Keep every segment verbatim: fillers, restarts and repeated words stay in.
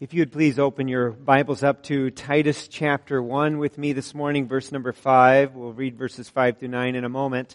If you'd please open your Bibles up to Titus chapter one with me this morning, verse number five. We'll read verses five through nine in a moment.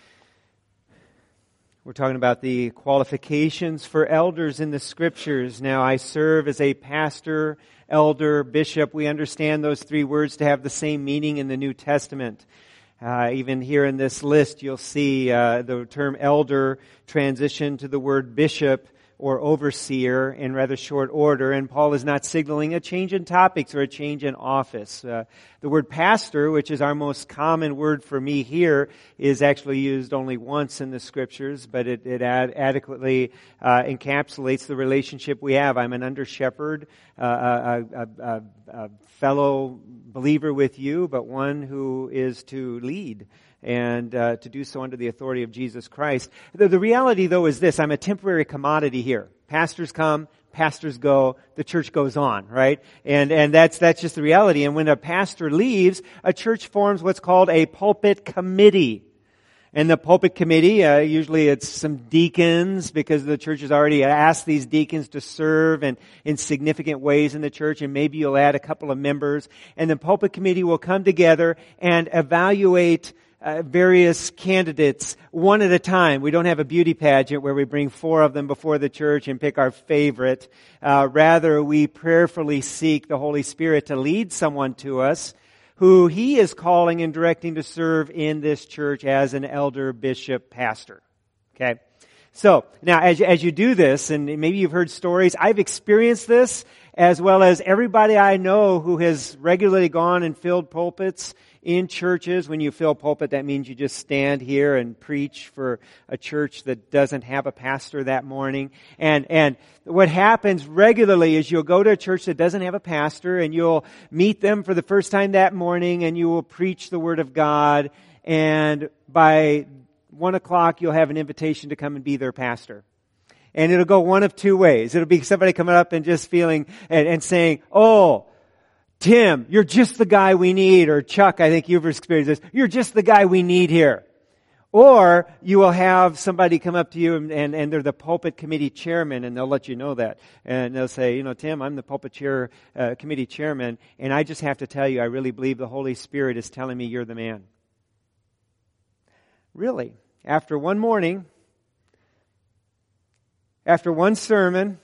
We're talking about the qualifications for elders in the Scriptures. Now, I serve as a pastor, elder, bishop. We understand those three words to have the same meaning in the New Testament. Uh, even here in this list, you'll see uh, the term elder transition to the word bishop or overseer in rather short order, and Paul is not signaling a change in topics or a change in office. Uh, the word pastor, which is our most common word for me here, is actually used only once in the Scriptures, but it, it ad- adequately uh, encapsulates the relationship we have. I'm an under-shepherd, uh, a, a, a, a fellow believer with you, but one who is to lead and uh, to do so under the authority of Jesus Christ. The, the reality, though, is this. I'm a temporary commodity here. Pastors come, pastors go, the church goes on, right? And and that's that's just the reality. And when a pastor leaves, a church forms what's called a pulpit committee. And the pulpit committee, uh, usually it's some deacons, because the church has already asked these deacons to serve in, in significant ways in the church, and maybe you'll add a couple of members. And the pulpit committee will come together and evaluate Uh, various candidates one at a time. We don't have a beauty pageant where we bring four of them before the church and pick our favorite. Uh, rather, we prayerfully seek the Holy Spirit to lead someone to us who He is calling and directing to serve in this church as an elder, bishop, pastor. Okay? So, now as, as you do this, and maybe you've heard stories, I've experienced this, as well as everybody I know who has regularly gone and filled pulpits in churches. When you fill pulpit, that means you just stand here and preach for a church that doesn't have a pastor that morning. And and what happens regularly is you'll go to a church that doesn't have a pastor, and you'll meet them for the first time that morning, and you will preach the Word of God, and by one o'clock you'll have an invitation to come and be their pastor. And it'll go one of two ways. It'll be somebody coming up and just feeling and, and saying, "Oh, Tim, you're just the guy we need," or Chuck, I think you've experienced this, "You're just the guy we need here." Or you will have somebody come up to you and, and, and they're the pulpit committee chairman, and they'll let you know that. And they'll say, you know, "Tim, I'm the pulpit chair, uh, committee chairman, and I just have to tell you, I really believe the Holy Spirit is telling me you're the man." Really? After one morning, after one sermon,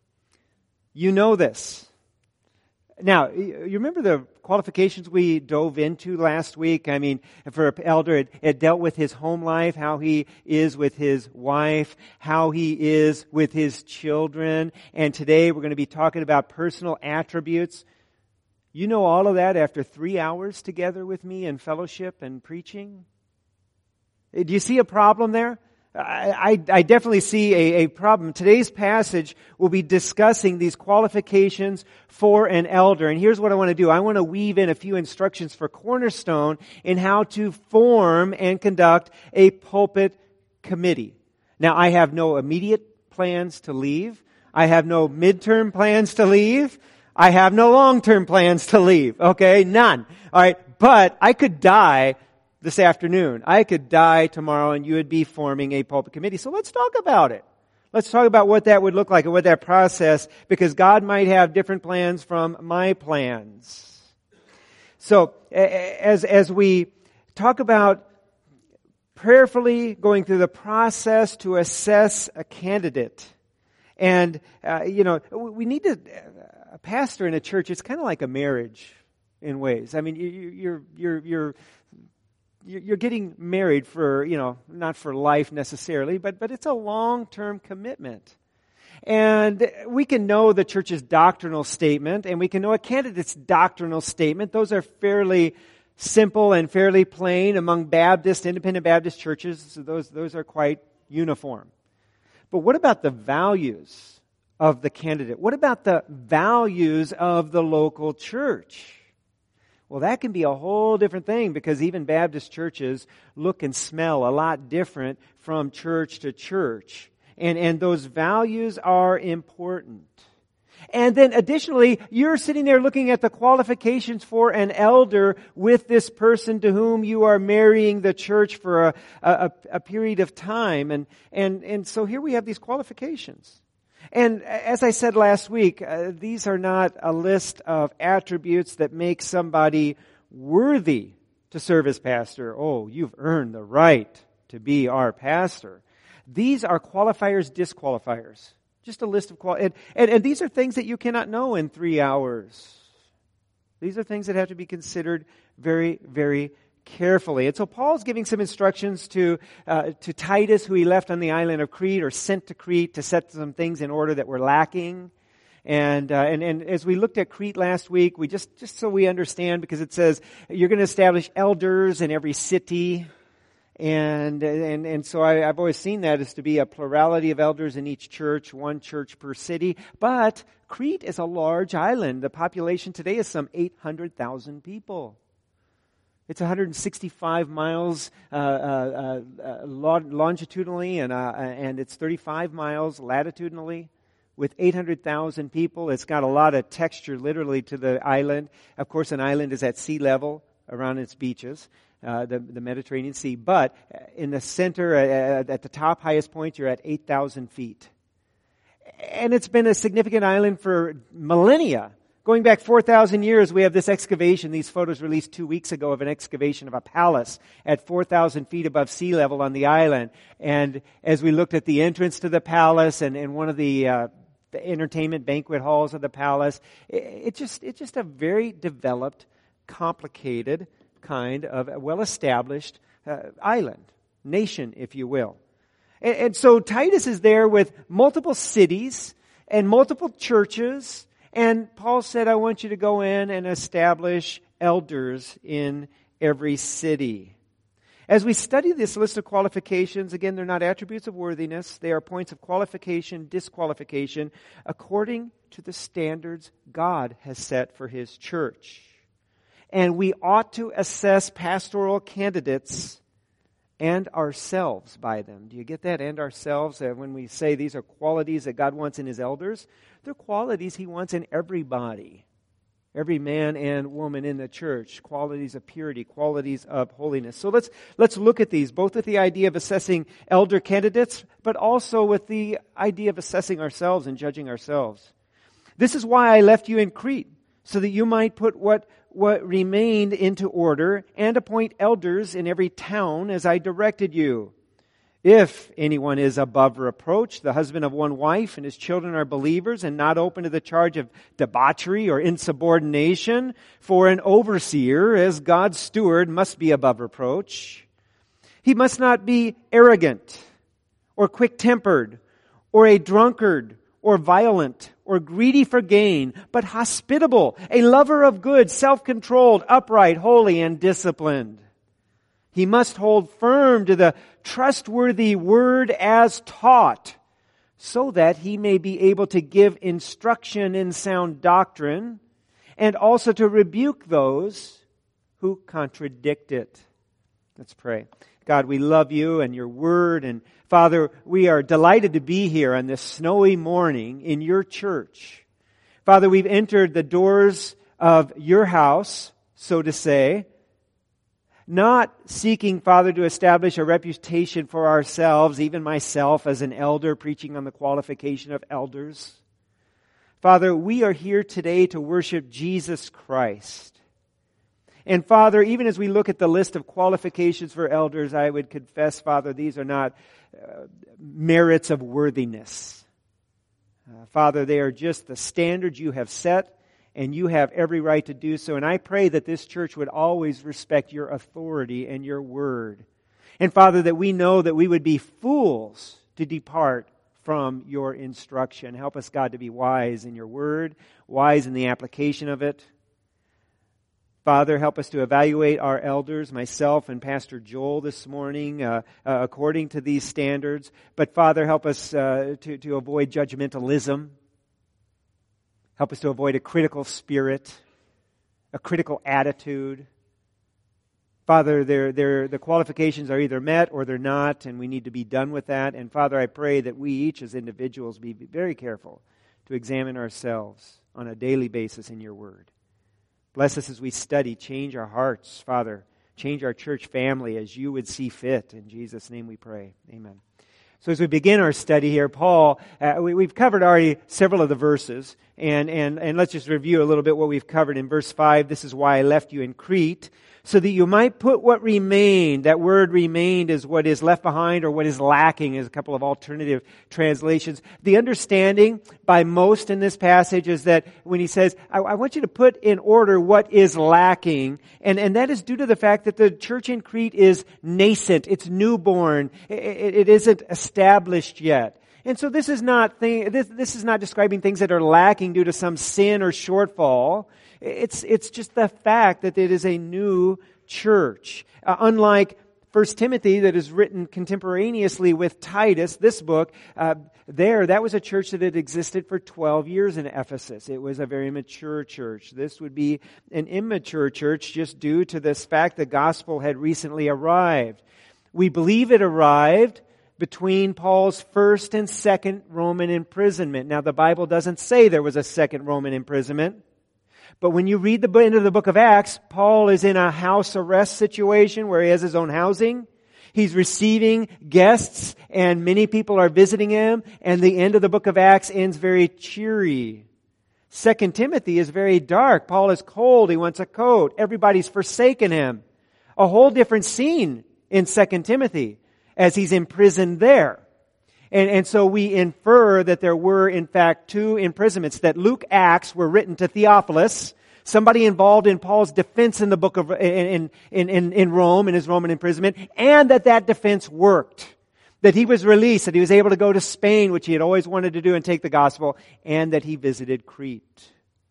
you know this. Now, you remember the qualifications we dove into last week? I mean, for an elder, it, it dealt with his home life, how he is with his wife, how he is with his children. And today we're going to be talking about personal attributes. You know all of that after three hours together with me in fellowship and preaching? Do you see a problem there? I, I, I definitely see a, a problem. Today's passage will be discussing these qualifications for an elder. And here's what I want to do. I want to weave in a few instructions for Cornerstone in how to form and conduct a pulpit committee. Now, I have no immediate plans to leave. I have no midterm plans to leave. I have no long-term plans to leave. Okay? None. All right? But I could die this afternoon. I could die tomorrow and you would be forming a pulpit committee. So let's talk about it. Let's talk about what that would look like and what that process, because God might have different plans from my plans. So as, as we talk about prayerfully going through the process to assess a candidate, and, uh, you know, we need to, a pastor in a church, it's kind of like a marriage in ways. I mean, you, you're, you're, you're, You're getting married for, you know, not for life necessarily, but, but it's a long-term commitment. And we can know the church's doctrinal statement, and we can know a candidate's doctrinal statement. Those are fairly simple and fairly plain among Baptist, independent Baptist churches. So those, those are quite uniform. But what about the values of the candidate? What about the values of the local church? Well, that can be a whole different thing, because even Baptist churches look and smell a lot different from church to church. And, and those values are important. And then additionally, you're sitting there looking at the qualifications for an elder with this person to whom you are marrying the church for a, a, a period of time. And, and, and so here we have these qualifications. And as I said last week, uh, these are not a list of attributes that make somebody worthy to serve as pastor. Oh, you've earned the right to be our pastor. These are qualifiers, disqualifiers. Just a list of qual. And, and, and these are things that you cannot know in three hours. These are things that have to be considered very, very carefully. And so Paul's giving some instructions to uh, to Titus, who he left on the island of Crete, or sent to Crete to set some things in order that were lacking. And uh, and and as we looked at Crete last week, we just just so we understand, because it says you're going to establish elders in every city. And and and so I, I've always seen that as to be a plurality of elders in each church, one church per city. But Crete is a large island. The population today is some eight hundred thousand people. It's one hundred sixty-five miles uh, uh, uh, longitudinally, and uh, and it's thirty-five miles latitudinally. With eight hundred thousand people, it's got a lot of texture, literally, to the island. Of course, an island is at sea level around its beaches. Uh, the, the Mediterranean Sea. But in the center, uh, at the top highest point, you're at eight thousand feet. And it's been a significant island for millennia. Going back four thousand years, we have this excavation, these photos released two weeks ago of an excavation of a palace at four thousand feet above sea level on the island. And as we looked at the entrance to the palace and, and one of the, uh, the entertainment banquet halls of the palace, it, it just, it's just a very developed, complicated kind of a well-established uh, island, nation, if you will. And, and so Titus is there with multiple cities and multiple churches, and Paul said, I want you to go in and establish elders in every city. As we study this list of qualifications, again, they're not attributes of worthiness. They are points of qualification, disqualification, according to the standards God has set for His church. And we ought to assess pastoral candidates and ourselves by them. Do you get that? And ourselves. Uh, when we say these are qualities that God wants in His elders, they're qualities He wants in everybody. Every man and woman in the church. Qualities of purity, qualities of holiness. So let's let's look at these, both with the idea of assessing elder candidates, but also with the idea of assessing ourselves and judging ourselves. This is why I left you in Crete, so that you might put what what remained into order, and appoint elders in every town as I directed you. If anyone is above reproach, the husband of one wife, and his children are believers, and not open to the charge of debauchery or insubordination, for an overseer, as God's steward, must be above reproach. He must not be arrogant, or quick-tempered, or a drunkard, or violent, or greedy for gain, but hospitable, a lover of good, self-controlled, upright, holy, and disciplined. He must hold firm to the trustworthy word as taught, so that he may be able to give instruction in sound doctrine, and also to rebuke those who contradict it. Let's pray. God, we love you and your word, and Father, we are delighted to be here on this snowy morning in your church. Father, we've entered the doors of your house, so to say, not seeking, Father, to establish a reputation for ourselves, even myself as an elder preaching on the qualification of elders. Father, we are here today to worship Jesus Christ. And Father, even as we look at the list of qualifications for elders, I would confess, Father, these are not uh, merits of worthiness. Uh, Father, they are just the standards you have set, and you have every right to do so. And I pray that this church would always respect your authority and your word. And Father, that we know that we would be fools to depart from your instruction. Help us, God, to be wise in your word, wise in the application of it. Father, help us to evaluate our elders, myself and Pastor Joel this morning, uh, uh, according to these standards. But Father, help us uh, to, to avoid judgmentalism. Help us to avoid a critical spirit, a critical attitude. Father, they're, they're, the qualifications are either met or they're not, and we need to be done with that. And Father, I pray that we each as individuals be very careful to examine ourselves on a daily basis in your word. Bless us as we study. Change our hearts, Father. Change our church family as you would see fit. In Jesus' name we pray. Amen. So as we begin our study here, Paul, uh, we, we've covered already several of the verses, and, and, and let's just review a little bit what we've covered. In verse five, this is why I left you in Crete, so that you might put what remained. That word remained is what is left behind or what is lacking, is a couple of alternative translations. The understanding by most in this passage is that when he says, I, I want you to put in order what is lacking, and, and that is due to the fact that the church in Crete is nascent, it's newborn, it, it, it isn't established yet. And so this is not thing, this, this is not describing things that are lacking due to some sin or shortfall. It's, it's just the fact that it is a new church. Uh, unlike First Timothy that is written contemporaneously with Titus, this book, uh, there, that was a church that had existed for twelve years in Ephesus. It was a very mature church. This would be an immature church just due to this fact the gospel had recently arrived. We believe it arrived between Paul's first and second Roman imprisonment. Now, the Bible doesn't say there was a second Roman imprisonment. But when you read the end of the book of Acts, Paul is in a house arrest situation where he has his own housing. He's receiving guests and many people are visiting him. And the end of the book of Acts ends very cheery. Second Timothy is very dark. Paul is cold. He wants a coat. Everybody's forsaken him. A whole different scene in Second Timothy as he's imprisoned there. And, and so we infer that there were, in fact, two imprisonments, that Luke Acts were written to Theophilus, somebody involved in Paul's defense in the book of, in, in, in, in Rome, in his Roman imprisonment, and that that defense worked. That he was released, that he was able to go to Spain, which he had always wanted to do, and take the gospel, and that he visited Crete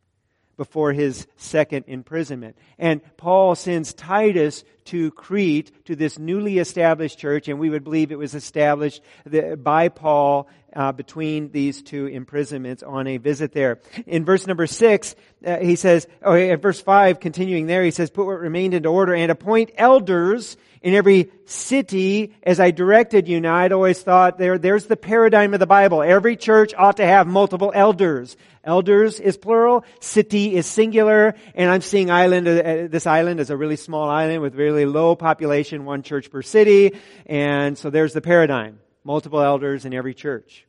before his second imprisonment. And Paul sends Titus to Crete, to this newly established church, and we would believe it was established by Paul uh, between these two imprisonments on a visit there. In verse number six, uh, he says, oh, at verse five, continuing there, he says, put what remained into order and appoint elders in every city as I directed you. Now, I'd always thought there, there's the paradigm of the Bible. Every church ought to have multiple elders. Elders is plural, city is singular, and I'm seeing island, uh, this island is a really small island with really low population, one church per city, and so there's the paradigm. Multiple elders in every church.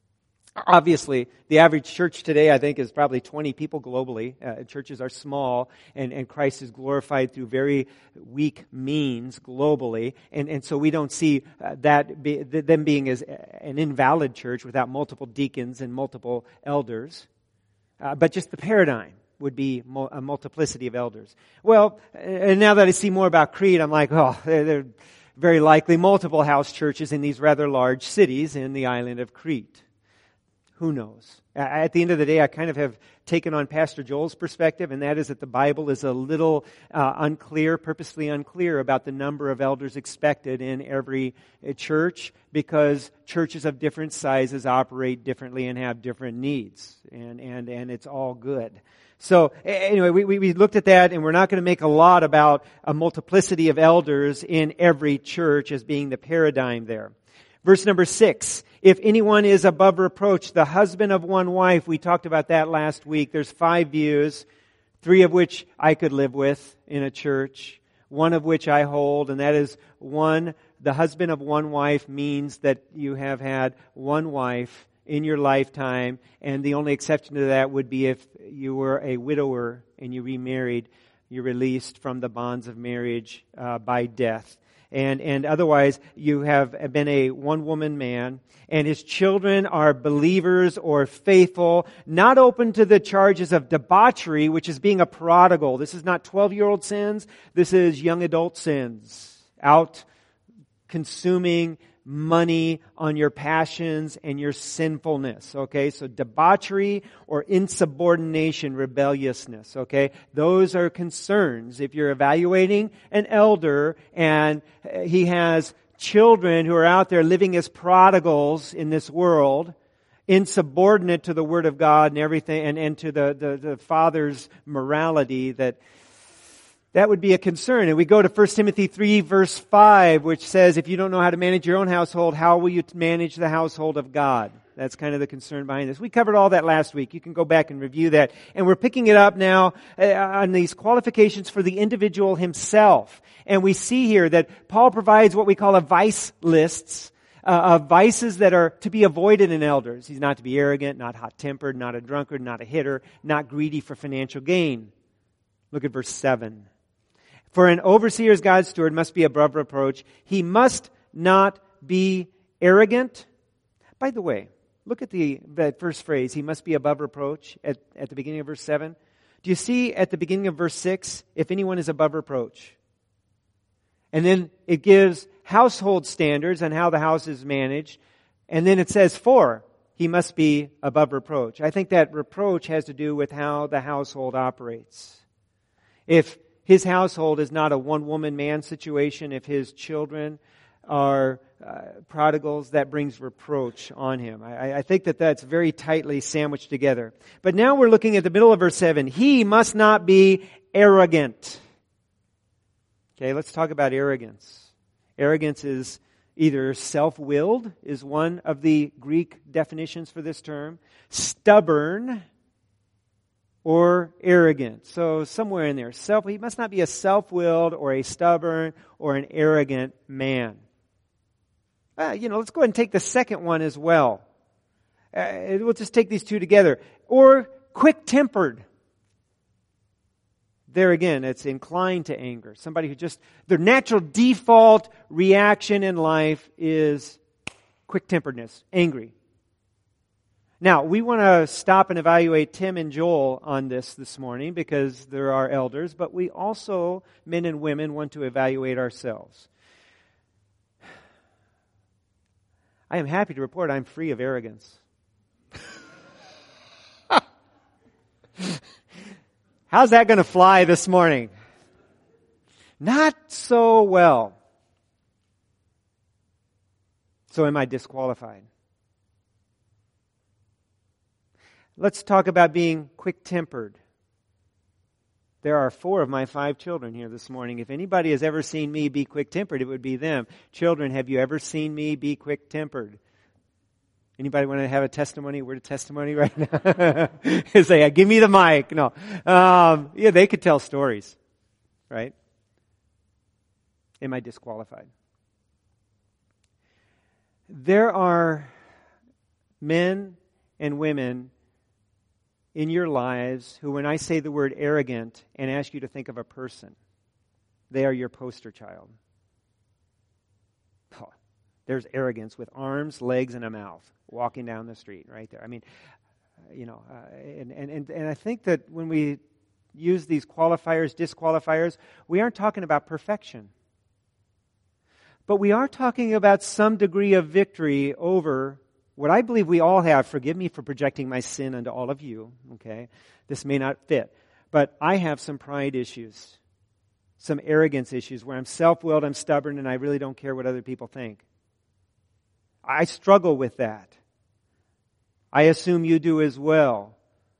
Obviously, the average church today, I think, is probably twenty people globally. Uh, churches are small, and, and Christ is glorified through very weak means globally. And, and so we don't see uh, that be, them being as an invalid church without multiple deacons and multiple elders. Uh, but just the paradigm would be a multiplicity of elders. Well, and now that I see more about Crete, I'm like, oh, they're, they're very likely multiple house churches in these rather large cities in the island of Crete. Who knows? At the end of the day, I kind of have taken on Pastor Joel's perspective, and that is that the Bible is a little uh, unclear, purposely unclear about the number of elders expected in every church, because churches of different sizes operate differently and have different needs, and and and it's all good. So anyway, we, we looked at that, and we're not going to make a lot about a multiplicity of elders in every church as being the paradigm there. Verse number six, if anyone is above reproach, the husband of one wife, we talked about that last week. There's five views, three of which I could live with in a church, one of which I hold, and that is one, the husband of one wife means that you have had one wife in your lifetime, and the only exception to that would be if you were a widower and you remarried, you're released from the bonds of marriage uh, by death. And, and otherwise, you have been a one-woman man, and his children are believers or faithful, not open to the charges of debauchery, which is being a prodigal. This is not twelve-year-old sins. This is young adult sins. Out consuming money on your passions and your sinfulness, okay? So debauchery or insubordination, rebelliousness, okay? Those are concerns. If you're evaluating an elder and he has children who are out there living as prodigals in this world, insubordinate to the Word of God and everything, and, and to the, the, the Father's morality, that That would be a concern. And we go to First Timothy three, verse five, which says, if you don't know how to manage your own household, how will you manage the household of God? That's kind of the concern behind this. We covered all that last week. You can go back and review that. And we're picking it up now on these qualifications for the individual himself. And we see here that Paul provides what we call a vice lists uh, of vices that are to be avoided in elders. He's not to be arrogant, not hot-tempered, not a drunkard, not a hitter, not greedy for financial gain. Look at verse seven. For an overseer as God's steward must be above reproach. He must not be arrogant. By the way, look at the that first phrase. He must be above reproach at, at the beginning of verse seven. Do you see at the beginning of verse six, if anyone is above reproach? And then it gives household standards on how the house is managed. And then it says, for, he must be above reproach. I think that reproach has to do with how the household operates. If his household is not a one-woman man situation, if his children are uh, prodigals, that brings reproach on him. I, I think that that's very tightly sandwiched together. But now we're looking at the middle of verse seven. He must not be arrogant. Okay, let's talk about arrogance. Arrogance is either self-willed, is one of the Greek definitions for this term, stubborn, or arrogant. So somewhere in there. Self, he must not be a self-willed or a stubborn or an arrogant man. Uh, you know, let's go ahead and take the second one as well. Uh, we'll just take these two together. Or quick-tempered. There again, it's inclined to anger. Somebody who just, their natural default reaction in life is quick-temperedness, angry. Now, we want to stop and evaluate Tim and Joel on this this morning because they're our elders, but we also, men and women, want to evaluate ourselves. I am happy to report I'm free of arrogance. How's that going to fly this morning? Not so well. So am I disqualified? Let's talk about being quick-tempered. There are four of my five children here this morning. If anybody has ever seen me be quick-tempered, it would be them. Children, have you ever seen me be quick-tempered? Anybody want to have a testimony, word of testimony right now? Say, give me the mic. No. Um, yeah, they could tell stories, right? Am I disqualified? There are men and women in your lives who, when I say the word arrogant and ask you to think of a person, they are your poster child. Oh, there's arrogance with arms, legs, and a mouth walking down the street right there. I mean, you know, uh, and, and, and I think that when we use these qualifiers, disqualifiers, we aren't talking about perfection. But we are talking about some degree of victory over what I believe we all have. Forgive me for projecting my sin onto all of you, okay? This may not fit. But I have some pride issues, some arrogance issues where I'm self-willed, I'm stubborn, and I really don't care what other people think. I struggle with that. I assume you do as well.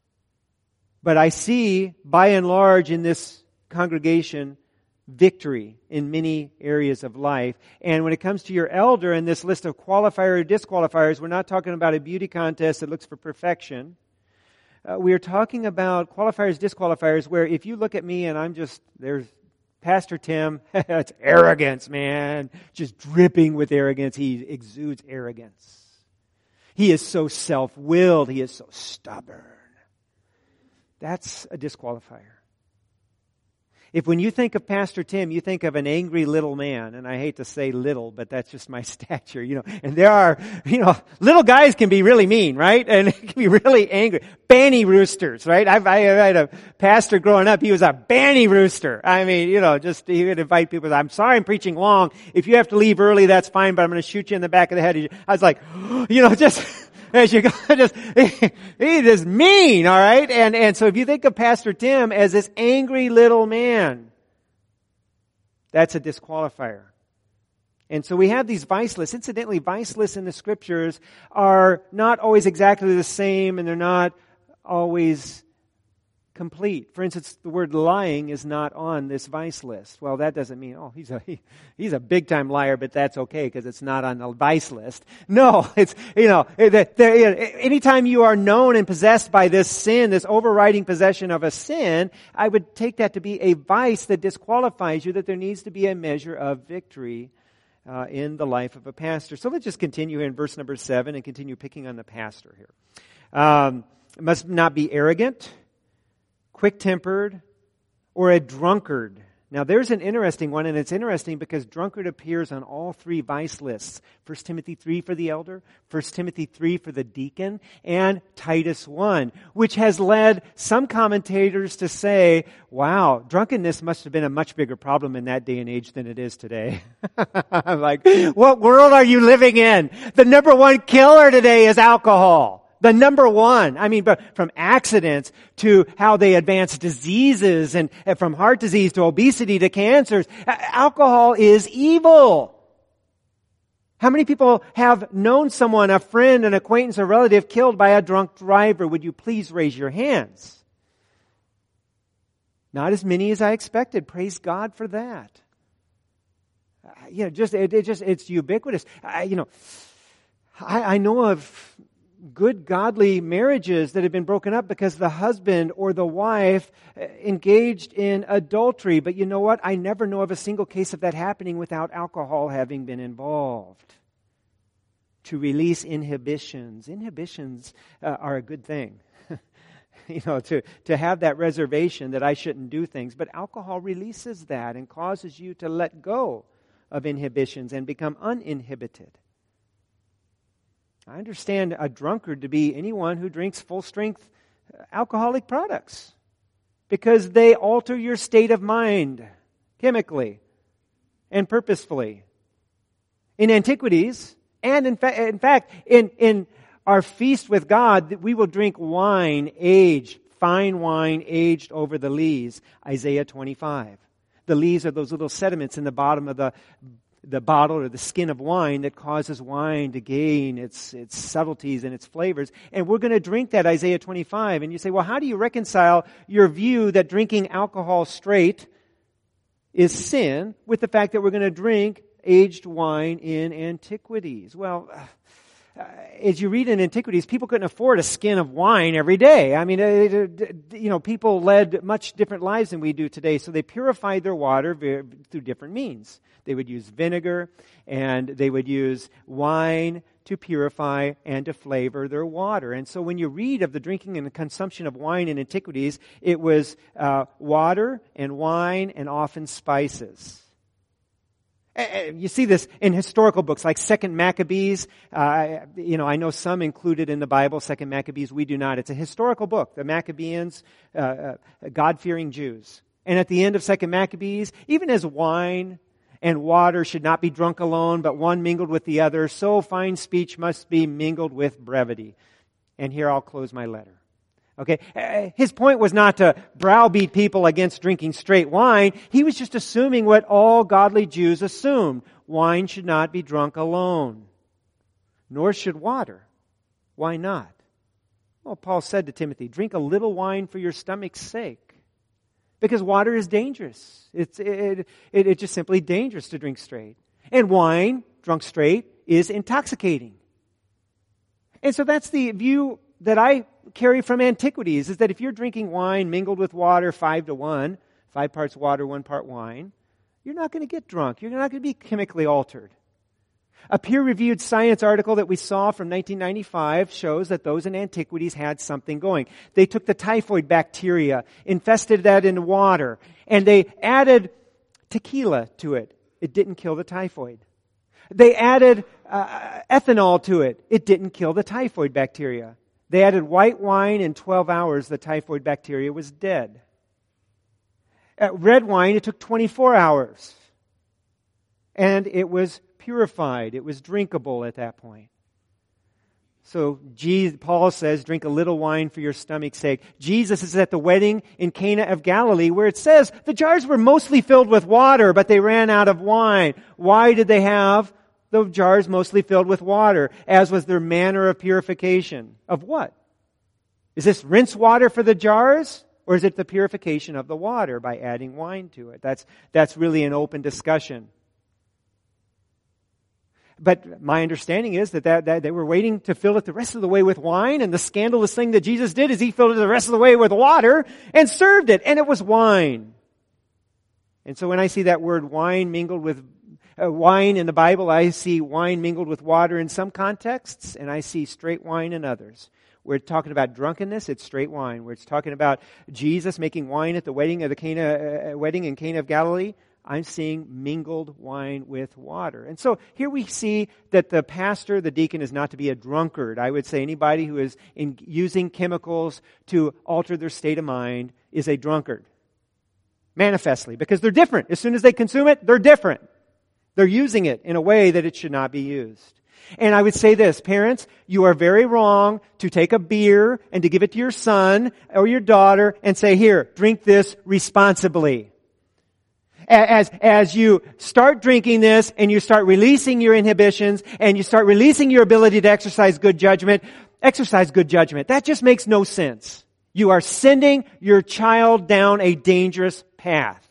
But I see, by and large, in this congregation, victory in many areas of life. And when it comes to your elder in this list of qualifier or disqualifiers, we're not talking about a beauty contest that looks for perfection. Uh, we are talking about qualifiers, disqualifiers, where if you look at me and I'm just, there's Pastor Tim, that's arrogance, man. Just dripping with arrogance. He exudes arrogance. He is so self-willed. He is so stubborn. That's a disqualifier. If when you think of Pastor Tim, you think of an angry little man, and I hate to say little, but that's just my stature, you know, and there are, you know, little guys can be really mean, right? And it can be really angry. Banny roosters, right? I've, I had a pastor growing up, he was a banny rooster. I mean, you know, just, he would invite people, I'm sorry I'm preaching long. If you have to leave early, that's fine, but I'm going to shoot you in the back of the head. I was like, you know, just, as you go, just, he, he is mean, all right? And, and so if you think of Pastor Tim as this angry little man, that's a disqualifier. And so we have these vice lists. Incidentally, vice lists in the Scriptures are not always exactly the same, and they're not always complete. For instance, the word lying is not on this vice list. Well, that doesn't mean, oh, he's a he, he's a big-time liar, but that's okay because it's not on the vice list. No, it's, you know, anytime you are known and possessed by this sin, this overriding possession of a sin, I would take that to be a vice that disqualifies you, that there needs to be a measure of victory uh, in the life of a pastor. So let's just continue here in verse number seven and continue picking on the pastor here. Um, must not be arrogant, quick-tempered, or a drunkard. Now, there's an interesting one, and it's interesting because drunkard appears on all three vice lists. First Timothy three for the elder, First Timothy three for the deacon, and Titus one, which has led some commentators to say, wow, drunkenness must have been a much bigger problem in that day and age than it is today. Like, what world are you living in? The number one killer today is alcohol. The number one. I mean, but from accidents to how they advance diseases and from heart disease to obesity to cancers. Alcohol is evil. How many people have known someone, a friend, an acquaintance, a relative killed by a drunk driver? Would you please raise your hands? Not as many as I expected. Praise God for that. You know, just, it, it just, it's ubiquitous. I, you know, I, I know of good godly marriages that have been broken up because the husband or the wife engaged in adultery. But you know what? I never know of a single case of that happening without alcohol having been involved. To release inhibitions. Inhibitions uh, are a good thing. You know, to, to have that reservation that I shouldn't do things. But alcohol releases that and causes you to let go of inhibitions and become uninhibited. I understand a drunkard to be anyone who drinks full-strength alcoholic products because they alter your state of mind chemically and purposefully. In antiquities, and in, fa- in fact, in, in our feast with God, we will drink wine aged, fine wine aged over the lees, Isaiah twenty-five. The lees are those little sediments in the bottom of the the bottle or the skin of wine that causes wine to gain its its subtleties and its flavors. And we're going to drink that, Isaiah twenty-five. And you say, well, how do you reconcile your view that drinking alcohol straight is sin with the fact that we're going to drink aged wine in antiquities? Well, uh, as you read in antiquities, people couldn't afford a skin of wine every day. I mean, uh, you know, people led much different lives than we do today. So they purified their water through different means. They would use vinegar, and they would use wine to purify and to flavor their water. And so when you read of the drinking and the consumption of wine in antiquities, it was uh, water and wine and often spices. You see this in historical books like Second Maccabees. Uh, you know, I know some included in the Bible, Second Maccabees. We do not. It's a historical book. The Maccabeans, uh, uh, God-fearing Jews. And at the end of Second Maccabees, even as wine and water should not be drunk alone, but one mingled with the other, so fine speech must be mingled with brevity. And here I'll close my letter. Okay, his point was not to browbeat people against drinking straight wine. He was just assuming what all godly Jews assumed. Wine should not be drunk alone, nor should water. Why not? Well, Paul said to Timothy, drink a little wine for your stomach's sake, because water is dangerous. It's it, it, it's just simply dangerous to drink straight. And wine, drunk straight, is intoxicating. And so that's the view that I carry from antiquities, is that if you're drinking wine mingled with water five to one, five parts water, one part wine, you're not going to get drunk. You're not going to be chemically altered. A peer-reviewed science article that we saw from nineteen ninety-five shows that those in antiquities had something going. They took the typhoid bacteria, infested that in water, and they added tequila to it. It didn't kill the typhoid. They added uh, ethanol to it. It didn't kill the typhoid bacteria. They added white wine. In twelve hours, the typhoid bacteria was dead. At red wine, it took twenty-four hours. And it was purified. It was drinkable at that point. So Jesus, Paul says, drink a little wine for your stomach's sake. Jesus is at the wedding in Cana of Galilee where it says the jars were mostly filled with water, but they ran out of wine. Why did they have the jars mostly filled with water, as was their manner of purification? Of what? Is this rinse water for the jars? Or is it the purification of the water by adding wine to it? That's, that's really an open discussion. But my understanding is that, that, that they were waiting to fill it the rest of the way with wine, and the scandalous thing that Jesus did is He filled it the rest of the way with water and served it, and it was wine. And so when I see that word wine mingled with uh, wine in the Bible, I see wine mingled with water in some contexts, and I see straight wine in others. Where it's talking about drunkenness, it's straight wine. Where it's talking about Jesus making wine at the wedding of the Cana, uh, wedding in Cana of Galilee, I'm seeing mingled wine with water. And so here we see that the pastor, the deacon, is not to be a drunkard. I would say anybody who is in using chemicals to alter their state of mind is a drunkard. Manifestly, because they're different. As soon as they consume it, they're different. They're using it in a way that it should not be used. And I would say this, parents, you are very wrong to take a beer and to give it to your son or your daughter and say, here, drink this responsibly. As, as you start drinking this and you start releasing your inhibitions and you start releasing your ability to exercise good judgment, exercise good judgment. That just makes no sense. You are sending your child down a dangerous path.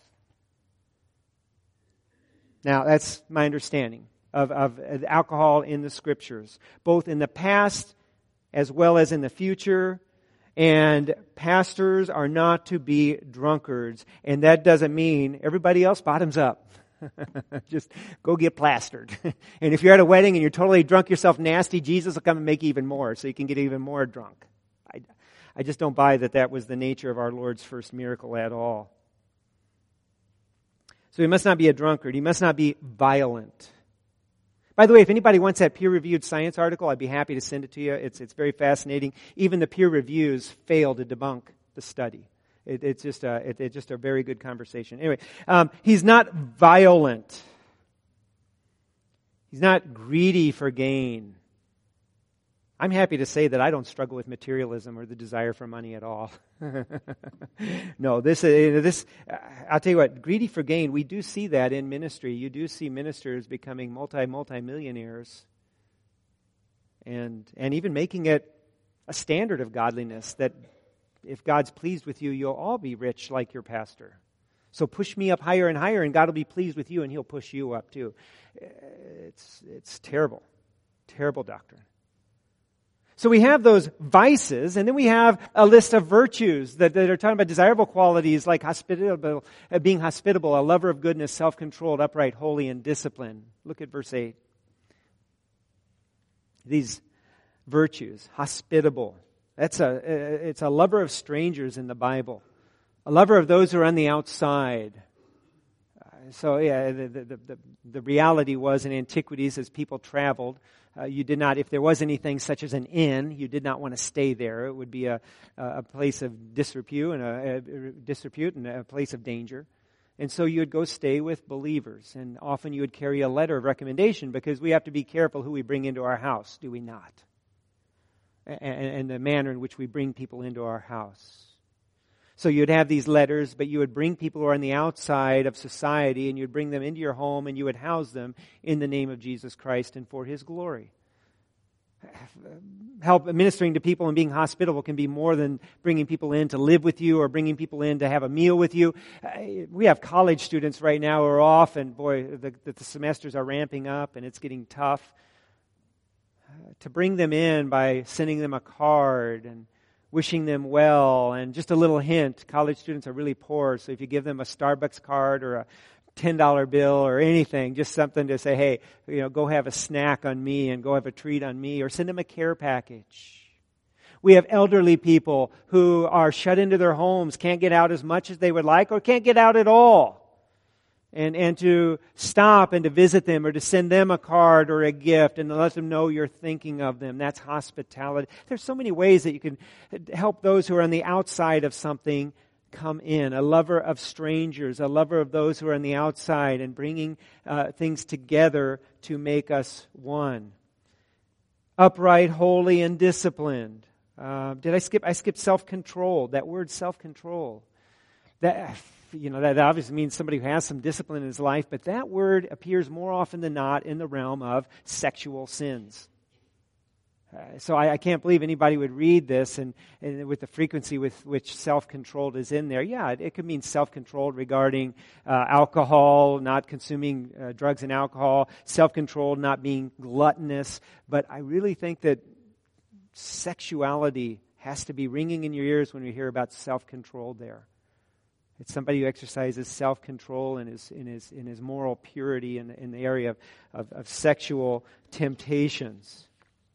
Now, that's my understanding of, of alcohol in the Scriptures, both in the past as well as in the future. And pastors are not to be drunkards. And that doesn't mean everybody else bottoms up. Just go get plastered. And if you're at a wedding and you're totally drunk yourself nasty, Jesus will come and make even more so you can get even more drunk. I, I just don't buy that that was the nature of our Lord's first miracle at all. So he must not be a drunkard. He must not be violent. By the way, if anybody wants that peer-reviewed science article, I'd be happy to send it to you. It's it's very fascinating. Even the peer reviews fail to debunk the study. It, it's just a it, it's just a very good conversation. Anyway, um, he's not violent. He's not greedy for gain. I'm happy to say that I don't struggle with materialism or the desire for money at all. No, this, this, I'll tell you what, greedy for gain, we do see that in ministry. You do see ministers becoming multi, multi-millionaires and, and even making it a standard of godliness that if God's pleased with you, you'll all be rich like your pastor. So push me up higher and higher and God will be pleased with you and He'll push you up too. It's, it's terrible, terrible doctrine. So we have those vices, and then we have a list of virtues that, that are talking about desirable qualities like hospitable, uh, being hospitable, a lover of goodness, self-controlled, upright, holy, and disciplined. Look at verse eight. These virtues, hospitable. That's a, it's a lover of strangers in the Bible. A lover of those who are on the outside. Uh, so yeah, the, the, the, the reality was in antiquities as people traveled, Uh, you did not, if there was anything such as an inn, you did not want to stay there. It would be a, a place of disrepute and a, a disrepute and a place of danger. And so you would go stay with believers. And often you would carry a letter of recommendation because we have to be careful who we bring into our house, do we not? And, and the manner in which we bring people into our house. So you'd have these letters, but you would bring people who are on the outside of society and you'd bring them into your home and you would house them in the name of Jesus Christ and for His glory. Help ministering to people and being hospitable can be more than bringing people in to live with you or bringing people in to have a meal with you. We have college students right now who are off and boy, the, the semesters are ramping up and it's getting tough. To bring them in by sending them a card and wishing them well, and just a little hint, college students are really poor, so if you give them a Starbucks card or a ten dollar bill or anything, just something to say, hey, you know, go have a snack on me and go have a treat on me, or send them a care package. We have elderly people who are shut into their homes, can't get out as much as they would like, or can't get out at all. And and to stop and to visit them or to send them a card or a gift and to let them know you're thinking of them. That's hospitality. There's so many ways that you can help those who are on the outside of something come in. A lover of strangers, a lover of those who are on the outside and bringing uh, things together to make us one. Upright, holy, and disciplined. Uh, did I skip? I skipped self-control. That word self-control. That... You know, that obviously means somebody who has some discipline in his life, but that word appears more often than not in the realm of sexual sins. Uh, so I, I can't believe anybody would read this and, and with the frequency with which self-controlled is in there. Yeah, it, it could mean self-controlled regarding uh, alcohol, not consuming uh, drugs and alcohol, self-controlled, not being gluttonous. But I really think that sexuality has to be ringing in your ears when we hear about self-controlled there. It's somebody who exercises self-control in his in his in his moral purity in, in the area of, of, of sexual temptations.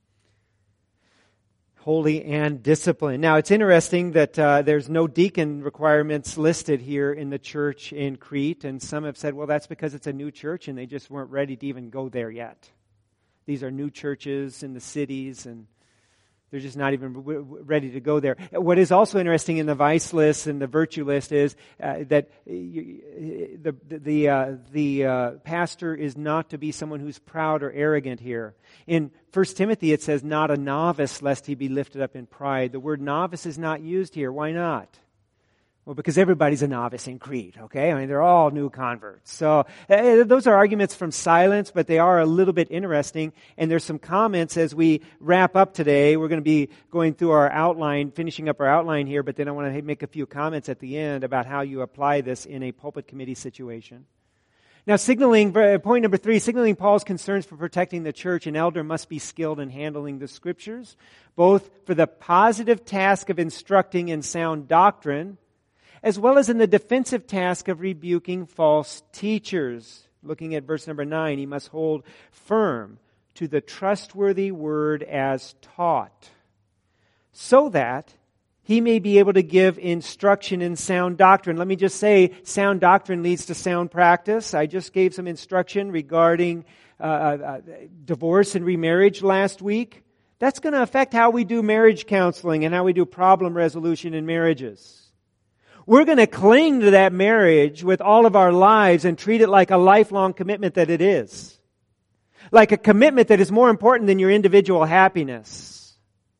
Holy and disciplined. Now, it's interesting that uh, there's no deacon requirements listed here in the church in Crete, and some have said, well, that's because it's a new church and they just weren't ready to even go there yet. These are new churches in the cities, and they're just not even w- w- ready to go there. What is also interesting in the vice list and the virtue list is uh, that you, the the uh, the uh, pastor is not to be someone who's proud or arrogant here. In First Timothy it says, not a novice lest he be lifted up in pride. The word novice is not used here. Why not? Well, because everybody's a novice in Crete, okay? I mean, they're all new converts. So uh, those are arguments from silence, but they are a little bit interesting. And there's some comments as we wrap up today. We're going to be going through our outline, finishing up our outline here, but then I want to make a few comments at the end about how you apply this in a pulpit committee situation. Now, signaling, point number three, signaling Paul's concerns for protecting the church, an elder must be skilled in handling the Scriptures, both for the positive task of instructing in sound doctrine, as well as in the defensive task of rebuking false teachers. Looking at verse number nine, he must hold firm to the trustworthy word as taught, so that he may be able to give instruction in sound doctrine. Let me just say, sound doctrine leads to sound practice. I just gave some instruction regarding uh, uh, divorce and remarriage last week. That's going to affect how we do marriage counseling and how we do problem resolution in marriages. We're going to cling to that marriage with all of our lives and treat it like a lifelong commitment that it is. Like a commitment that is more important than your individual happiness.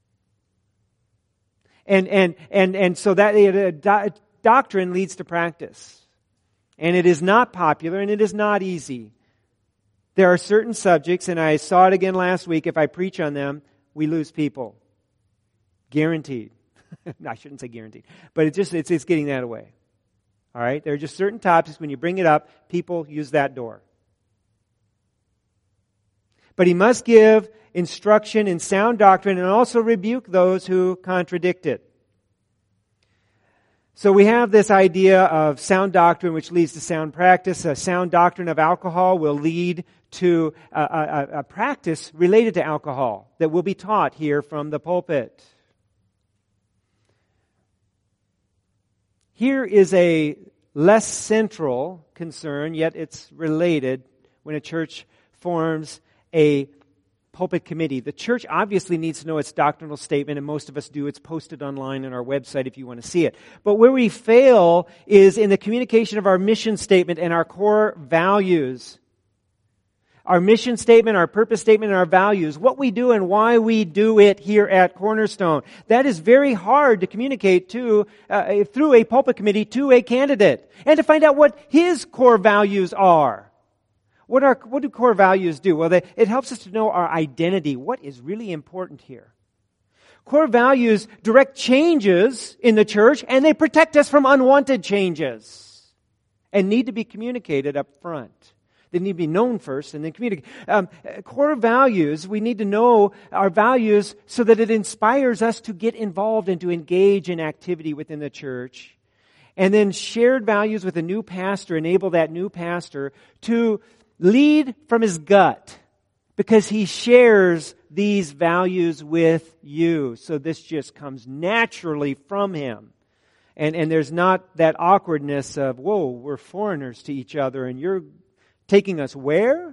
And and and and so that uh, do, doctrine leads to practice. And it is not popular and it is not easy. There are certain subjects, and I saw it again last week, if I preach on them, we lose people. Guaranteed. I shouldn't say guaranteed, but it's just it's it's getting that away. All right, there are just certain topics when you bring it up, people use that door. But he must give instruction in sound doctrine and also rebuke those who contradict it. So we have this idea of sound doctrine, which leads to sound practice. A sound doctrine of alcohol will lead to a, a, a practice related to alcohol that will be taught here from the pulpit. Here is a less central concern, yet it's related when a church forms a pulpit committee. The church obviously needs to know its doctrinal statement, and most of us do. It's posted online on our website if you want to see it. But where we fail is in the communication of our mission statement and our core values. Our mission statement, our purpose statement, and our values, what we do and why we do it here at Cornerstone. That is very hard to communicate to uh, through a pulpit committee to a candidate, and to find out what his core values are. What are what do core values do? Well, they, it helps us to know our identity. What is really important here? Core values direct changes in the church, and they protect us from unwanted changes, and need to be communicated up front. They need to be known first and then communicated. Um, core values, we need to know our values so that it inspires us to get involved and to engage in activity within the church. And then shared values with a new pastor enable that new pastor to lead from his gut because he shares these values with you. So this just comes naturally from him. And, and there's not that awkwardness of, whoa, we're foreigners to each other and you're taking us where?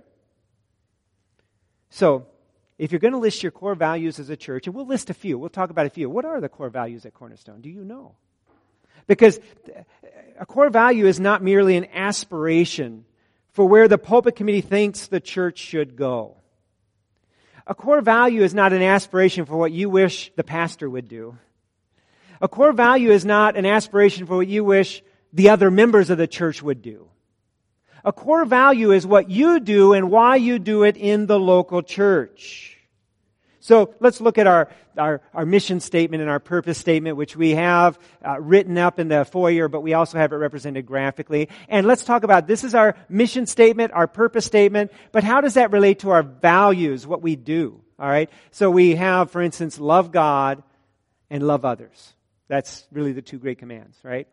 So, if you're going to list your core values as a church, and we'll list a few, we'll talk about a few. What are the core values at Cornerstone? Do you know? Because a core value is not merely an aspiration for where the pulpit committee thinks the church should go. A core value is not an aspiration for what you wish the pastor would do. A core value is not an aspiration for what you wish the other members of the church would do. A core value is what you do and why you do it in the local church. So let's look at our, our, our mission statement and our purpose statement, which we have uh, written up in the foyer, but we also have it represented graphically. And let's talk about, this is our mission statement, our purpose statement, but how does that relate to our values, what we do? All right. So we have, for instance, love God and love others. That's really the two great commands, right?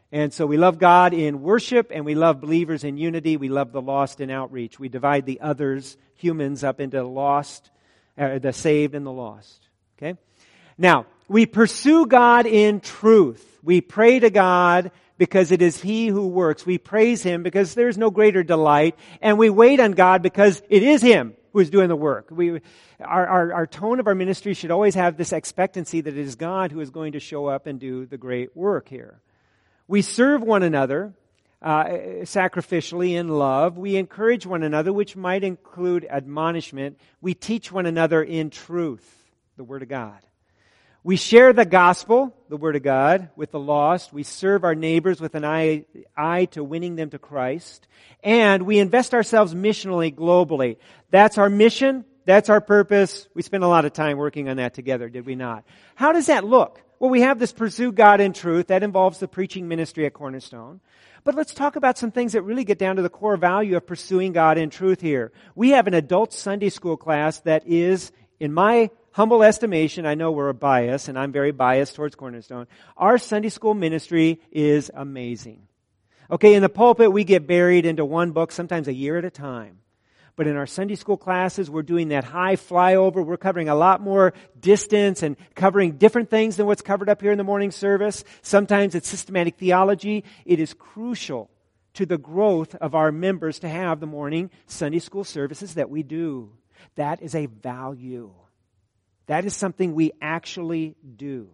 And so we love God in worship, and we love believers in unity. We love the lost in outreach. We divide the others, humans, up into lost, uh, the saved and the lost. Okay? Now, we pursue God in truth. We pray to God because it is He who works. We praise Him because there's no greater delight. And we wait on God because it is Him who is doing the work. We, our, our, our tone of our ministry should always have this expectancy that it is God who is going to show up and do the great work here. We serve one another uh, sacrificially in love. We encourage one another, which might include admonishment. We teach one another in truth, the Word of God. We share the gospel, the Word of God, with the lost. We serve our neighbors with an eye, eye to winning them to Christ. And we invest ourselves missionally globally. That's our mission. That's our purpose. We spent a lot of time working on that together, did we not? How does that look? Well, we have this pursue God in truth. That involves the preaching ministry at Cornerstone. But let's talk about some things that really get down to the core value of pursuing God in truth here. We have an adult Sunday school class that is, in my humble estimation, I know we're a bias, and I'm very biased towards Cornerstone. Our Sunday school ministry is amazing. Okay, in the pulpit, we get buried into one book, sometimes a year at a time. But in our Sunday school classes, we're doing that high flyover. We're covering a lot more distance and covering different things than what's covered up here in the morning service. Sometimes it's systematic theology. It is crucial to the growth of our members to have the morning Sunday school services that we do. That is a value. That is something we actually do.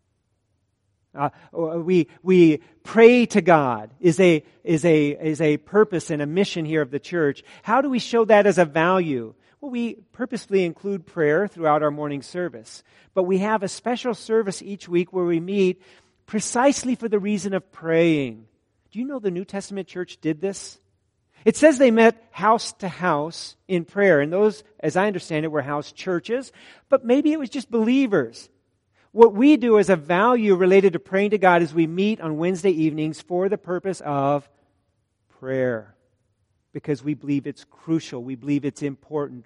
Uh, we we pray to God is a is a is a purpose and a mission here of the church. How do we show that as a value? Well, we purposefully include prayer throughout our morning service, but we have a special service each week where we meet precisely for the reason of praying. Do you know the New Testament church did this? It says they met house to house in prayer, and those, as I understand it, were house churches, but maybe it was just believers. What we do as a value related to praying to God is we meet on Wednesday evenings for the purpose of prayer. Because we believe it's crucial. We believe it's important.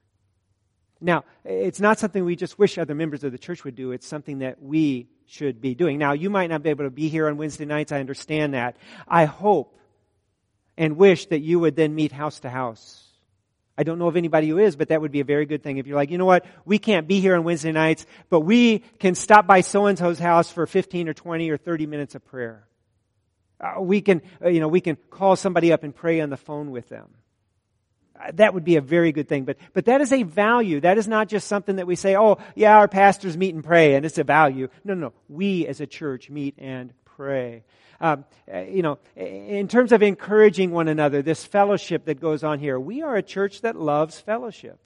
Now, it's not something we just wish other members of the church would do. It's something that we should be doing. Now, you might not be able to be here on Wednesday nights. I understand that. I hope and wish that you would then meet house to house. I don't know of anybody who is, but that would be a very good thing. If you're like, you know what, we can't be here on Wednesday nights, but we can stop by so-and-so's house for fifteen or twenty or thirty minutes of prayer. Uh, we can, uh, you know, we can call somebody up and pray on the phone with them. Uh, that would be a very good thing. But, but that is a value. That is not just something that we say, oh, yeah, our pastors meet and pray, and it's a value. No, no, no. We as a church meet and pray. Um, you know, in terms of encouraging one another, this fellowship that goes on here, we are a church that loves fellowship.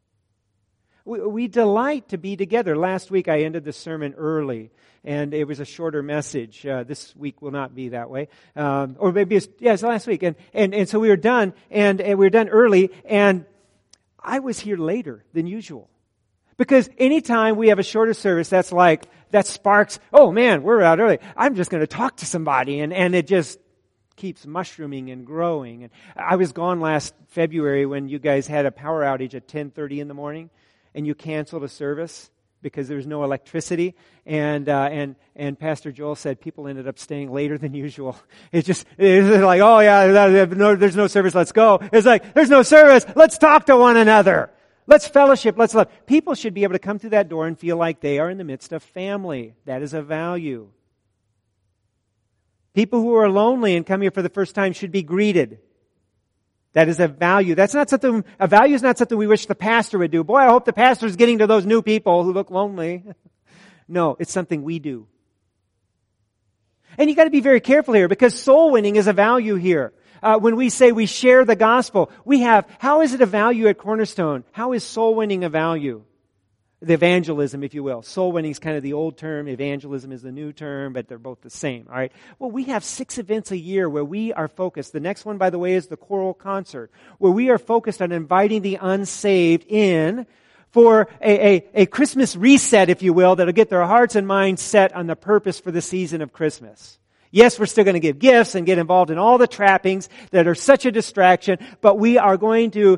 We, we delight to be together. Last week I ended the sermon early, and it was a shorter message. Uh, this week will not be that way. Um, or maybe it's, yeah, it's last week. And, and, and so we were done, and, and we were done early, and I was here later than usual. Because anytime we have a shorter service, that's like, that sparks, oh man, we're out early. I'm just going to talk to somebody. And, and it just keeps mushrooming and growing. And I was gone last February when you guys had a power outage at ten thirty in the morning. And you canceled a service because there was no electricity. And uh, and and Pastor Joel said people ended up staying later than usual. It's just, it's like, oh yeah, there's no service, let's go. It's like, there's no service, let's talk to one another. Let's fellowship, let's love. People should be able to come through that door and feel like they are in the midst of family. That is a value. People who are lonely and come here for the first time should be greeted. That is a value. That's not something, a value is not something we wish the pastor would do. Boy, I hope the pastor is getting to those new people who look lonely. No, it's something we do. And you got to be very careful here because soul winning is a value here. Uh, when we say we share the gospel, we have, how is it a value at Cornerstone? How is soul winning a value? The evangelism, if you will. Soul winning is kind of the old term. Evangelism is the new term, but they're both the same. All right. Well, we have six events a year where we are focused. The next one, by the way, is the choral concert, where we are focused on inviting the unsaved in for a, a, a Christmas reset, if you will, that'll get their hearts and minds set on the purpose for the season of Christmas. Yes, we're still going to give gifts and get involved in all the trappings that are such a distraction, but we are going to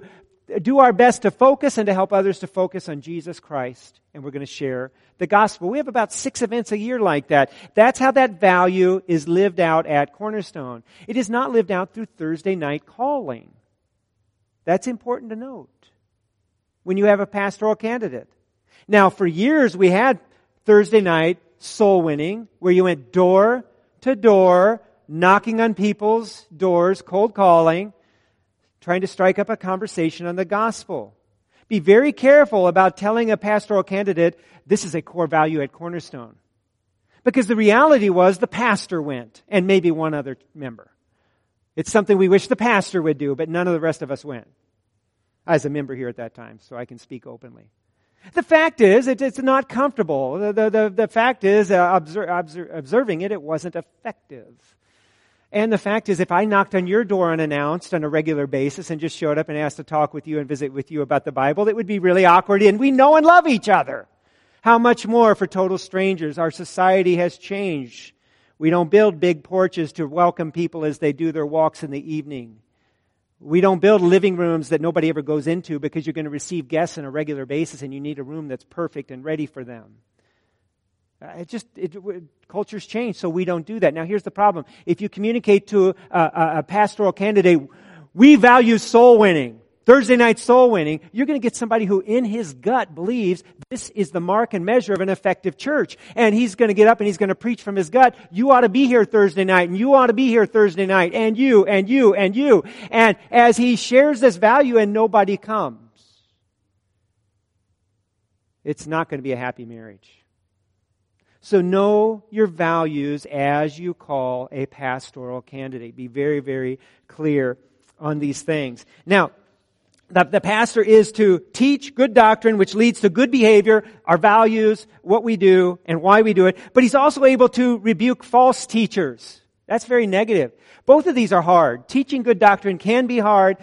do our best to focus and to help others to focus on Jesus Christ. And we're going to share the gospel. We have about six events a year like that. That's how that value is lived out at Cornerstone. It is not lived out through Thursday night calling. That's important to note when you have a pastoral candidate. Now, for years we had Thursday night soul winning, where you went door to door, knocking on people's doors, cold calling, trying to strike up a conversation on the gospel. Be very careful about telling a pastoral candidate, this is a core value at Cornerstone. Because the reality was the pastor went, and maybe one other member. It's something we wish the pastor would do, but none of the rest of us went. I was a member here at that time, so I can speak openly. The fact is, it, it's not comfortable. The, the, the, the fact is, uh, obser- obser- observing it, it wasn't effective. And the fact is, if I knocked on your door unannounced on a regular basis and just showed up and asked to talk with you and visit with you about the Bible, it would be really awkward, and we know and love each other. How much more for total strangers? Our society has changed. We don't build big porches to welcome people as they do their walks in the evening. We don't build living rooms that nobody ever goes into because you're going to receive guests on a regular basis and you need a room that's perfect and ready for them. It just, it, it, culture's changed, so we don't do that. Now here's the problem. If you communicate to a, a, a pastoral candidate, we value soul winning, Thursday night soul winning, you're going to get somebody who in his gut believes this is the mark and measure of an effective church. And he's going to get up and he's going to preach from his gut. You ought to be here Thursday night, and you ought to be here Thursday night, and you, and you, and you. And as he shares this value and nobody comes, it's not going to be a happy marriage. So know your values as you call a pastoral candidate. Be very, very clear on these things. Now, The, the pastor is to teach good doctrine, which leads to good behavior, our values, what we do, and why we do it. But he's also able to rebuke false teachers. That's very negative. Both of these are hard. Teaching good doctrine can be hard.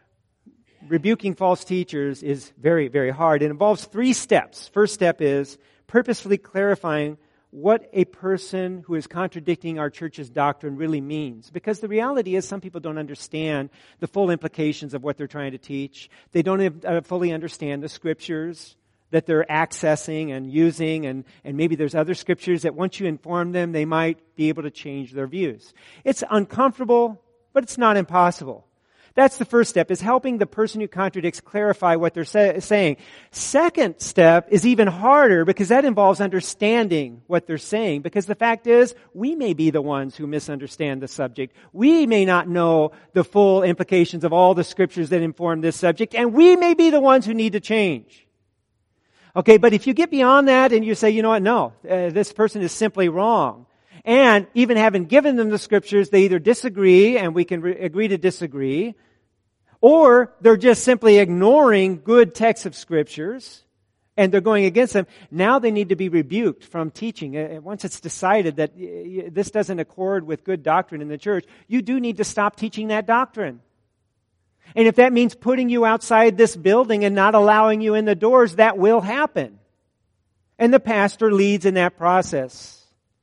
Rebuking false teachers is very, very hard. It involves three steps. First step is purposefully clarifying what a person who is contradicting our church's doctrine really means. Because the reality is some people don't understand the full implications of what they're trying to teach. They don't uh, fully understand the scriptures that they're accessing and using, and, and maybe there's other scriptures that once you inform them, they might be able to change their views. It's uncomfortable, but it's not impossible. That's the first step, is helping the person who contradicts clarify what they're say- saying. Second step is even harder because that involves understanding what they're saying. Because the fact is, we may be the ones who misunderstand the subject. We may not know the full implications of all the scriptures that inform this subject, and we may be the ones who need to change. Okay, but if you get beyond that and you say, you know what, no, uh, this person is simply wrong. And even having given them the scriptures, they either disagree, and we can re- agree to disagree, or they're just simply ignoring good texts of scriptures, and they're going against them. Now they need to be rebuked from teaching. Once it's decided that this doesn't accord with good doctrine in the church, you do need to stop teaching that doctrine. And if that means putting you outside this building and not allowing you in the doors, that will happen. And the pastor leads in that process.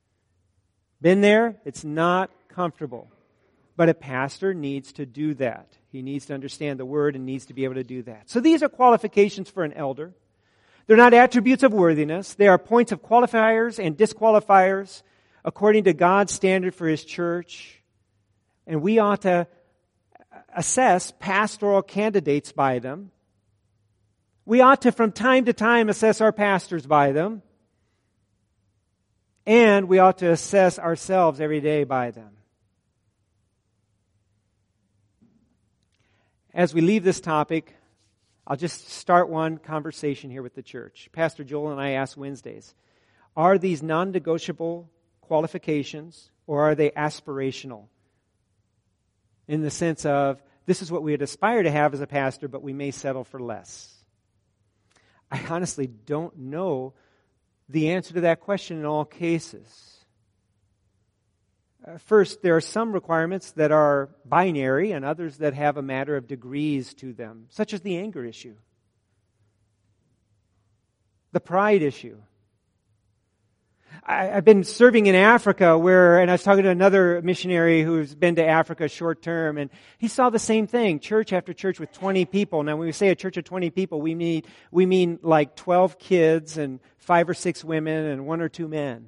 Been there? It's not comfortable. But a pastor needs to do that. He needs to understand the word and needs to be able to do that. So these are qualifications for an elder. They're not attributes of worthiness. They are points of qualifiers and disqualifiers according to God's standard for His church. And we ought to assess pastoral candidates by them. We ought to, from time to time, assess our pastors by them. And we ought to assess ourselves every day by them. As we leave this topic, I'll just start one conversation here with the church. Pastor Joel and I ask Wednesdays, are these non-negotiable qualifications or are they aspirational? In the sense of, this is what we would aspire to have as a pastor, but we may settle for less. I honestly don't know the answer to that question in all cases. Uh, first, there are some requirements that are binary and others that have a matter of degrees to them, such as the anger issue, the pride issue. I, I've been serving in Africa where, and I was talking to another missionary who's been to Africa short term, and he saw the same thing, church after church with twenty people. Now when we say a church of twenty people, we mean, we mean like twelve kids and five or six women and one or two men.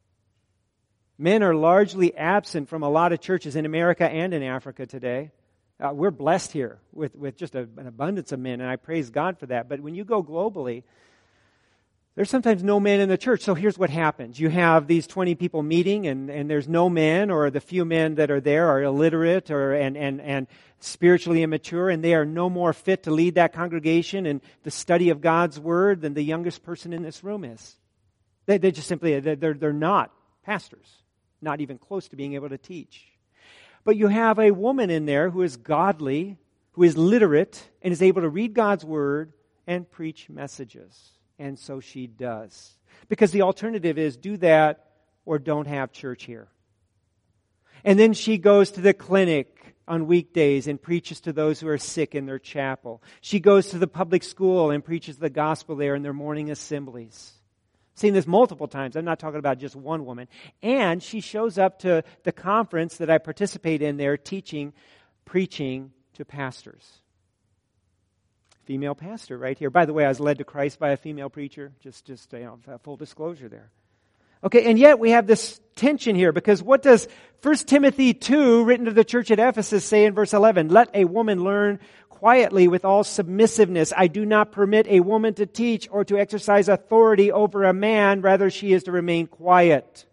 Men are largely absent from a lot of churches in America and in Africa today. Uh, we're blessed here with, with just a, an abundance of men, and I praise God for that. But when you go globally, there's sometimes no men in the church. So here's what happens. You have these twenty people meeting, and, and there's no men, or the few men that are there are illiterate or and, and, and spiritually immature, and they are no more fit to lead that congregation in the study of God's Word than the youngest person in this room is. They, they just simply, they're, they're not pastors, not even close to being able to teach. But you have a woman in there who is godly, who is literate, and is able to read God's Word and preach messages. And so she does. Because the alternative is do that or don't have church here. And then she goes to the clinic on weekdays and preaches to those who are sick in their chapel. She goes to the public school and preaches the gospel there in their morning assemblies. Seen this multiple times. I'm not talking about just one woman. And she shows up to the conference that I participate in there teaching, preaching to pastors. Female pastor right here. By the way, I was led to Christ by a female preacher. Just, just you know, full disclosure there. Okay, and yet we have this tension here, because what does First Timothy two, written to the church at Ephesus, say in verse eleven? Let a woman learn quietly with all submissiveness. I do not permit a woman to teach or to exercise authority over a man. Rather, she is to remain quiet.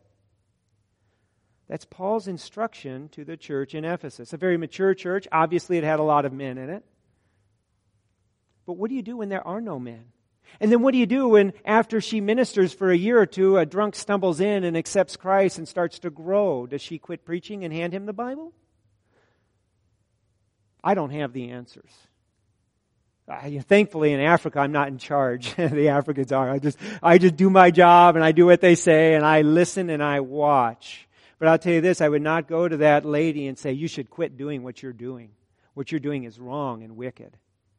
That's Paul's instruction to the church in Ephesus. A very mature church. Obviously, it had a lot of men in it. But what do you do when there are no men? And then what do you do when, after she ministers for a year or two, a drunk stumbles in and accepts Christ and starts to grow? Does she quit preaching and hand him the Bible? I don't have the answers. I, thankfully, in Africa, I'm not in charge. The Africans are. I just, I just do my job, and I do what they say, and I listen and I watch. But I'll tell you this, I would not go to that lady and say, you should quit doing what you're doing. What you're doing is wrong and wicked.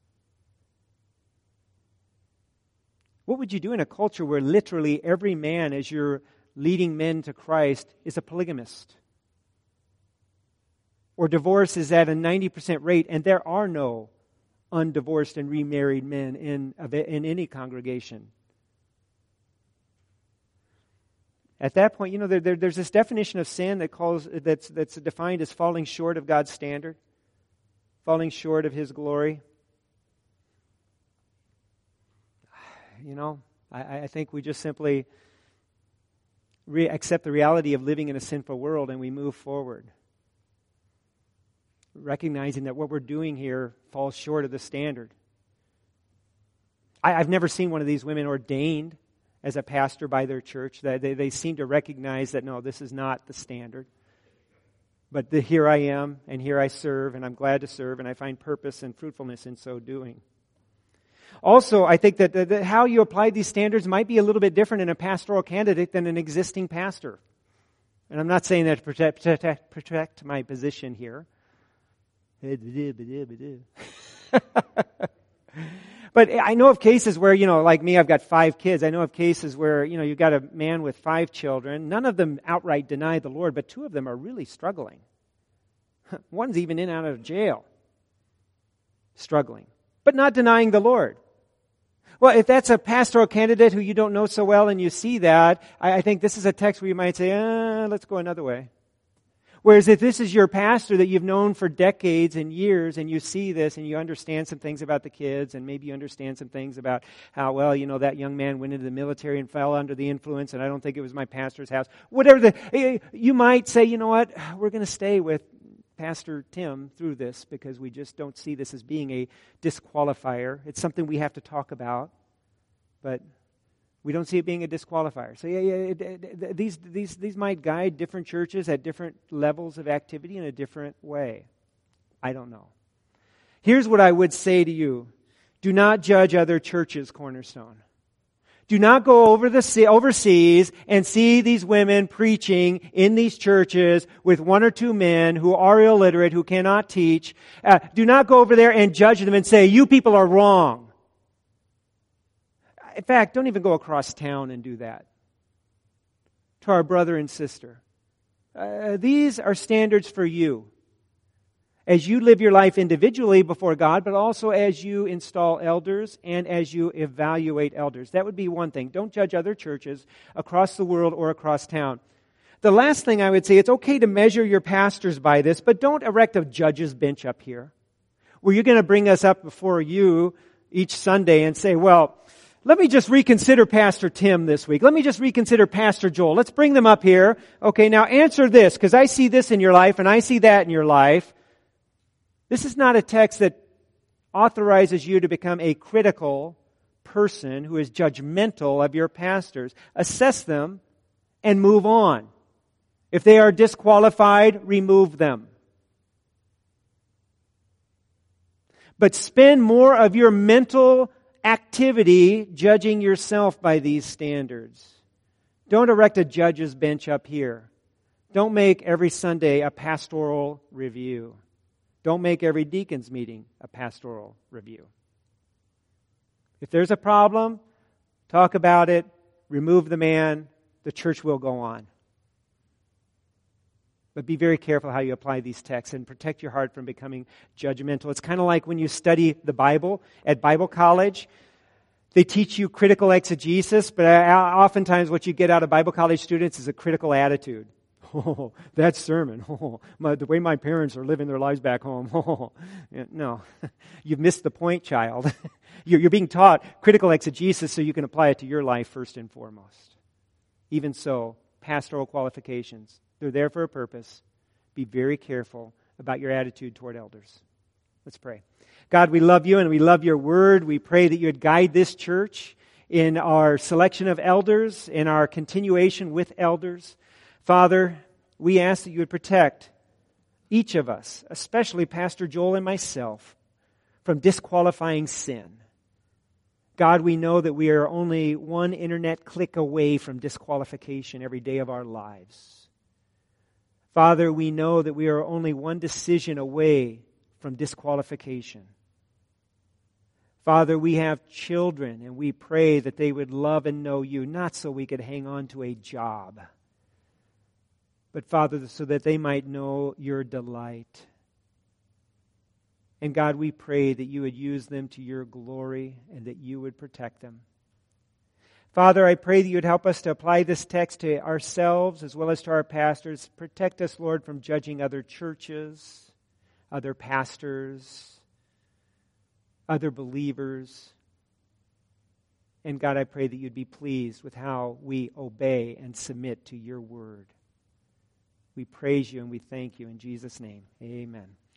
What would you do in a culture where literally every man, as you're leading men to Christ, is a polygamist? Or divorce is at a ninety percent rate, and there are no undivorced and remarried men in, in any congregation. At that point, you know, there, there, there's this definition of sin that calls that's that's defined as falling short of God's standard, falling short of His glory. You know, I, I think we just simply re- accept the reality of living in a sinful world, and we move forward, recognizing that what we're doing here falls short of the standard. I, I've never seen one of these women ordained as a pastor by their church. They, they, they seem to recognize that, no, this is not the standard. But the, here I am, and here I serve, and I'm glad to serve, and I find purpose and fruitfulness in so doing. Also, I think that, that how you apply these standards might be a little bit different in a pastoral candidate than an existing pastor. And I'm not saying that to protect, protect, protect my position here. But I know of cases where, you know, like me, I've got five kids. I know of cases where, you know, you've got a man with five children. None of them outright deny the Lord, but two of them are really struggling. One's even in and out of jail, struggling, but not denying the Lord. Well, if that's a pastoral candidate who you don't know so well and you see that, I, I think this is a text where you might say, uh, let's go another way. Whereas if this is your pastor that you've known for decades and years, and you see this and you understand some things about the kids, and maybe you understand some things about how, well, you know, that young man went into the military and fell under the influence, and I don't think it was my pastor's house. Whatever the, you might say, you know what, we're going to stay with Pastor Tim through this because we just don't see this as being a disqualifier. It's something we have to talk about, but we don't see it being a disqualifier. So yeah, yeah, it, it, these these these might guide different churches at different levels of activity in a different way. I don't know. Here's what I would say to you: do not judge other churches, Cornerstone. Do not go over the sea, overseas and see these women preaching in these churches with one or two men who are illiterate, who cannot teach. Uh, do not go over there and judge them and say, you people are wrong. In fact, don't even go across town and do that. to our brother and sister. Uh, these are standards for you as you live your life individually before God, but also as you install elders and as you evaluate elders. That would be one thing. Don't judge other churches across the world or across town. The last thing I would say, it's okay to measure your pastors by this, but don't erect a judge's bench up here where you're going to bring us up before you each Sunday and say, well, let me just reconsider Pastor Tim this week. Let me just reconsider Pastor Joel. Let's bring them up here. Okay, now answer this, because I see this in your life and I see that in your life. This is not a text that authorizes you to become a critical person who is judgmental of your pastors. Assess them and move on. If they are disqualified, remove them. But spend more of your mental activity judging yourself by these standards. Don't erect a judge's bench up here. Don't make every Sunday a pastoral review. Don't make every deacon's meeting a pastoral review. If there's a problem, talk about it, remove the man, the church will go on. But be very careful how you apply these texts and protect your heart from becoming judgmental. It's kind of like when you study the Bible at Bible college. They teach you critical exegesis, but oftentimes what you get out of Bible college students is a critical attitude. Oh, that sermon. Oh, my, the way my parents are living their lives back home. Oh, no, you've missed the point, child. you're, you're being taught critical exegesis so you can apply it to your life first and foremost. Even so, pastoral qualifications, they're there for a purpose. Be very careful about your attitude toward elders. Let's pray. God, we love you and we love your word. We pray that you would guide this church in our selection of elders, in our continuation with elders. Father, we ask that you would protect each of us, especially Pastor Joel and myself, from disqualifying sin. God, we know that we are only one internet click away from disqualification every day of our lives. Father, we know that we are only one decision away from disqualification. Father, we have children, and we pray that they would love and know you, not so we could hang on to a job, but Father, so that they might know your delight. And God, we pray that you would use them to your glory and that you would protect them. Father, I pray that you would help us to apply this text to ourselves as well as to our pastors. Protect us, Lord, from judging other churches, other pastors, other believers. And God, I pray that you'd be pleased with how we obey and submit to your word. We praise you and we thank you in Jesus' name. Amen.